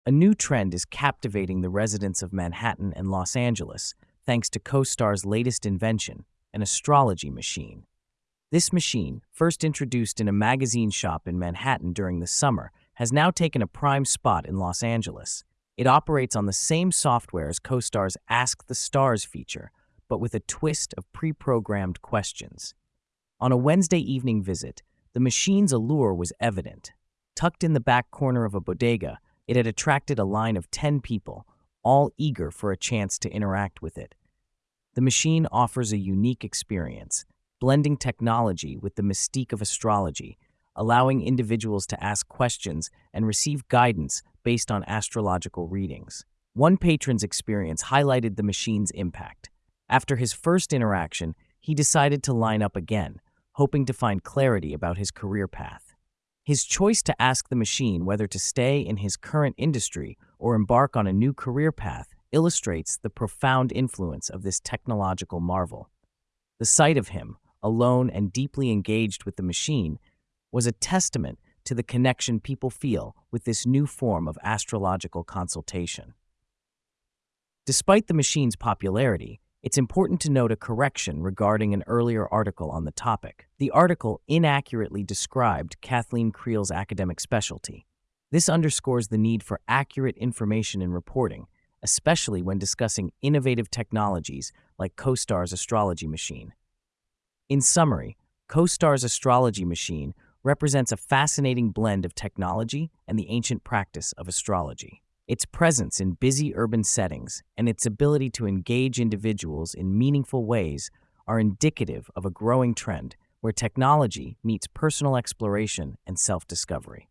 A new trend is captivating the residents of Manhattan and Los Angeles thanks to CoStar's latest invention, an astrology machine. This machine, first introduced in a magazine shop in Manhattan during the summer, has now taken a prime spot in Los Angeles. It operates on the same software as CoStar's Ask the Stars feature, but with a twist of pre-programmed questions. On a Wednesday evening visit, the machine's allure was evident. Tucked in the back corner of a bodega, it had attracted a line of 10 people, all eager for a chance to interact with it. The machine offers a unique experience, blending technology with the mystique of astrology, allowing individuals to ask questions and receive guidance based on astrological readings. One patron's experience highlighted the machine's impact. After his first interaction, he decided to line up again, hoping to find clarity about his career path. His choice to ask the machine whether to stay in his current industry or embark on a new career path illustrates the profound influence of this technological marvel. The sight of him, alone and deeply engaged with the machine, was a testament to the connection people feel with this new form of astrological consultation. Despite the machine's popularity, it's important to note a correction regarding an earlier article on the topic. The article inaccurately described Kathleen Creel's academic specialty. This underscores the need for accurate information in reporting, especially when discussing innovative technologies like CoStar's astrology machine. In summary, CoStar's astrology machine represents a fascinating blend of technology and the ancient practice of astrology. Its presence in busy urban settings and its ability to engage individuals in meaningful ways are indicative of a growing trend where technology meets personal exploration and self-discovery.